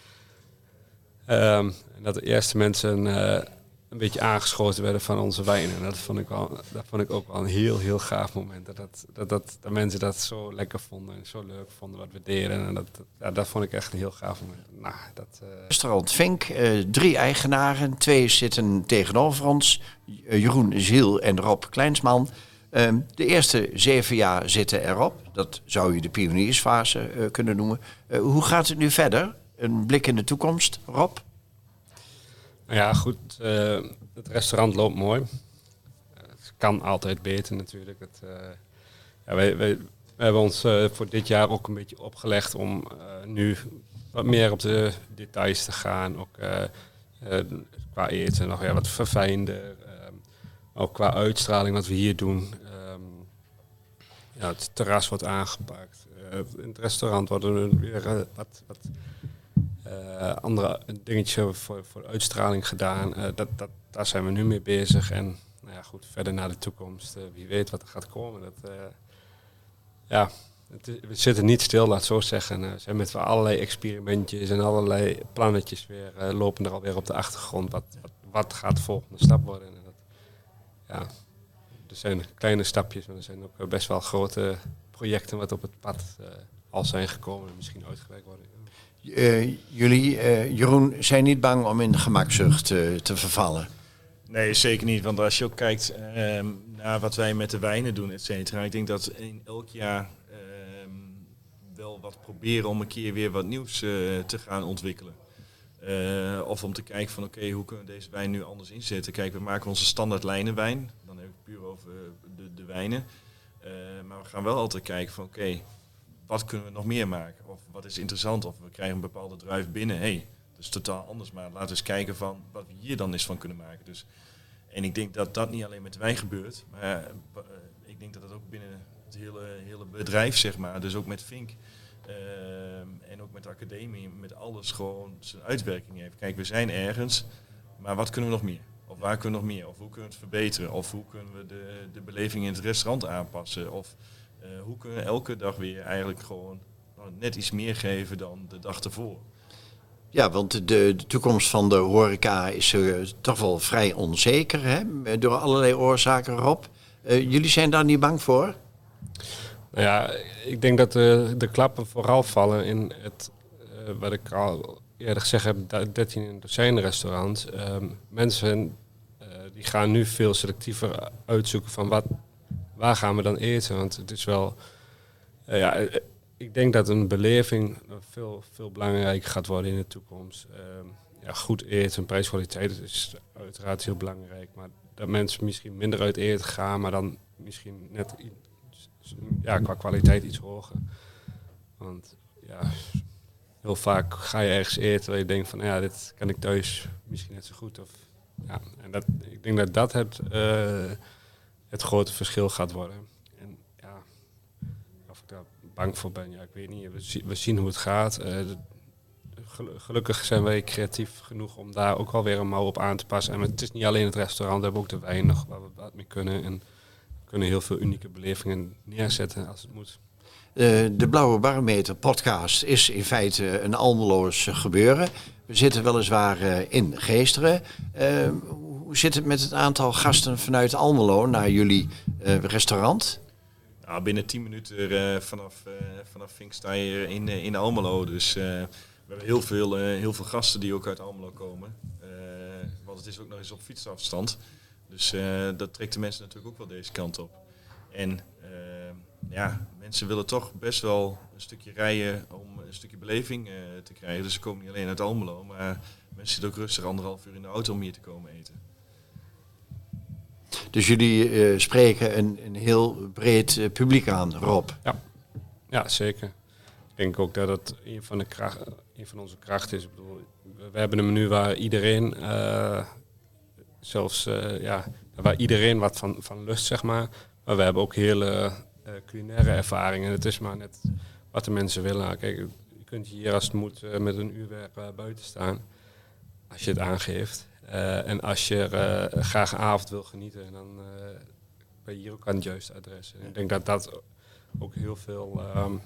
En dat de eerste mensen een beetje aangeschoten werden van onze wijnen. En dat vond ik ook wel een heel, heel gaaf moment. Dat mensen dat zo lekker vonden en zo leuk vonden wat we deden. En dat vond ik echt een heel gaaf moment. Restaurant Fink, 3 eigenaren, 2 zitten tegenover ons. Jeroen Ziel en Rob Kleinsman. De eerste 7 jaar zitten erop. Dat zou je de pioniersfase kunnen noemen. Hoe gaat het nu verder? Een blik in de toekomst, Rob? Nou ja, goed. Het restaurant loopt mooi. Het kan altijd beter natuurlijk. Wij hebben ons voor dit jaar ook een beetje opgelegd om nu wat meer op de details te gaan. Ook qua eten nog wat verfijnder. Ook qua uitstraling wat we hier doen. Het terras wordt aangepakt. In het restaurant worden er weer wat andere dingetjes voor de uitstraling gedaan. Daar zijn we nu mee bezig. En goed, verder naar de toekomst. Wie weet wat er gaat komen. We zitten niet stil, laat het zo zeggen. We zijn met allerlei experimentjes en allerlei plannetjes weer lopen er alweer op de achtergrond. Wat gaat de volgende stap worden? Er zijn kleine stapjes, maar er zijn ook best wel grote projecten wat op het pad al zijn gekomen en misschien uitgewerkt worden. Jullie, Jeroen, zijn niet bang om in de gemakzucht te vervallen? Nee, zeker niet. Want als je ook kijkt naar wat wij met de wijnen doen, et cetera. Ik denk dat in elk jaar wel wat proberen om een keer weer wat nieuws te gaan ontwikkelen. Of om te kijken van oké, hoe kunnen we deze wijn nu anders inzetten? Kijk, we maken onze standaard lijnenwijn. Dan heb ik het puur over de wijnen. Maar we gaan wel altijd kijken van oké, wat kunnen we nog meer maken? Of wat is interessant? Of we krijgen een bepaalde druif binnen. Hey, dat is totaal anders, maar laten we eens kijken van wat we hier dan eens van kunnen maken. Dus, en ik denk dat dat niet alleen met de wijn gebeurt, maar ik denk dat dat ook binnen het hele bedrijf, zeg maar, dus ook met Fink en ook met de academie, met alles gewoon zijn uitwerking heeft. Kijk, we zijn ergens, maar wat kunnen we nog meer? Of waar kunnen we nog meer? Of hoe kunnen we het verbeteren? Of hoe kunnen we de beleving in het restaurant aanpassen? Of hoe kunnen we elke dag weer eigenlijk gewoon net iets meer geven dan de dag ervoor? Ja, want de toekomst van de horeca is toch wel vrij onzeker, hè? Door allerlei oorzaken, Rob. Jullie zijn daar niet bang voor? Nou ja, ik denk dat de klappen vooral vallen in het, wat ik al eerder gezegd heb, 13 in dozijn restaurants. Mensen die gaan nu veel selectiever uitzoeken van waar gaan we dan eten. Want het is wel, ik denk dat een beleving veel belangrijker gaat worden in de toekomst. Goed eten, prijskwaliteit is uiteraard heel belangrijk. Maar dat mensen misschien minder uit eten gaan, maar dan misschien net qua kwaliteit iets hoger. Want heel vaak ga je ergens eten waar je denkt van dit kan ik thuis misschien net zo goed. En ik denk dat het grote verschil gaat worden. En of ik daar bang voor ben, ik weet niet. We zien hoe het gaat. Gelukkig zijn wij creatief genoeg om daar ook alweer een mouw op aan te passen. En het is niet alleen het restaurant, we hebben ook de wijn nog waar we wat mee kunnen. En we kunnen heel veel unieke belevingen neerzetten als het moet. De Blauwe Barometer podcast is in feite een Almeloos gebeuren. We zitten weliswaar in Geesteren. Hoe zit het met het aantal gasten vanuit Almelo naar jullie restaurant? Nou, binnen 10 minuten vanaf Fink sta je in Almelo. Dus we hebben heel veel gasten die ook uit Almelo komen. Want het is ook nog eens op fietsafstand. Dus dat trekt de mensen natuurlijk ook wel deze kant op. En mensen willen toch best wel een stukje rijden om een stukje beleving te krijgen. Dus ze komen niet alleen uit Almelo, maar mensen zitten ook rustig 1,5 uur in de auto om hier te komen eten. Dus jullie spreken een heel breed publiek aan, Rob? Ja, zeker. Ik denk ook dat het een van onze krachten is. Ik bedoel, we hebben een menu waar iedereen, waar iedereen wat van lust, zeg maar. Maar we hebben ook hele culinaire ervaringen. Het is maar net wat de mensen willen. Kijk, je kunt hier als het moet met een uur weer buiten staan. Als je het aangeeft. En als je graag een avond wil genieten, dan ben je hier ook aan het juiste adres. En ik denk dat dat ook heel veel,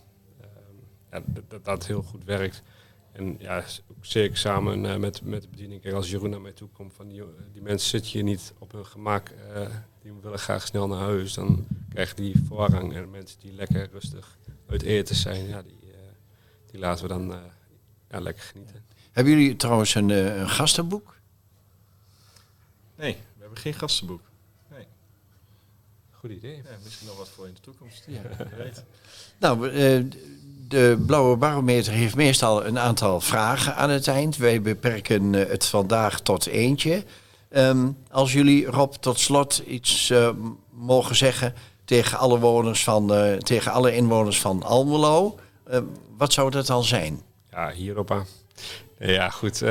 dat heel goed werkt. En ook zeker samen met de bediening. Kijk, als Jeroen naar mij toe komt, van die mensen zitten hier niet op hun gemak. Die willen graag snel naar huis. Dan krijgen die voorrang. En mensen die lekker rustig uit eten zijn, die laten we dan lekker genieten. Hebben jullie trouwens een gastenboek? Nee, we hebben geen gastenboek. Nee. Goed idee. Ja, misschien nog wat voor in de toekomst. Ja, je weet. Nou, de Blauwe Barometer heeft meestal een aantal vragen aan het eind. Wij beperken het vandaag tot eentje. Als jullie, Rob, tot slot iets mogen zeggen tegen alle inwoners van Almelo, wat zou dat dan zijn? Ja, hierop aan. Ja, goed.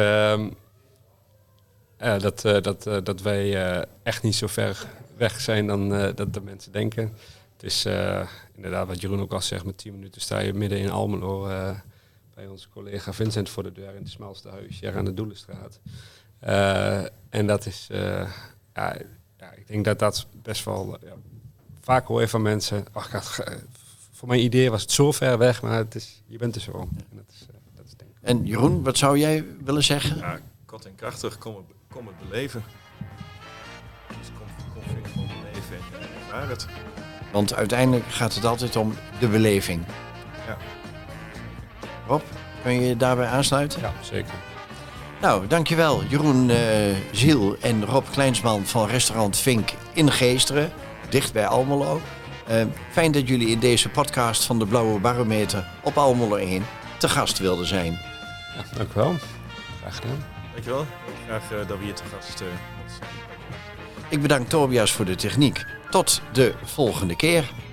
Dat wij echt niet zo ver weg zijn dan dat de mensen denken. Het is inderdaad wat Jeroen ook al zegt, met 10 minuten sta je midden in Almelo bij onze collega Vincent voor de deur in het smalste huisje hier aan de Doelenstraat. En dat is, ik denk dat best wel vaak hoor je van mensen, voor mijn idee was het zo ver weg, maar je bent er zo om. En dat is denk ik. En Jeroen, wat zou jij willen zeggen? Ja, kort en krachtig, kom het beleven. Dus kom het beleven en ervaar het. Want uiteindelijk gaat het altijd om de beleving. Ja. Rob? Kun je je daarbij aansluiten? Ja, zeker. Nou, dankjewel Jeroen Ziel en Rob Kleinsman van restaurant Vink in Geesteren, dicht bij Almelo. Fijn dat jullie in deze podcast van de Blauwe Barometer op Almelo 1 te gast wilden zijn. Ja, dank u wel. Graag gedaan. Dankjewel. Graag dat we hier te gast zijn. Ik bedank Tobias voor de techniek. Tot de volgende keer.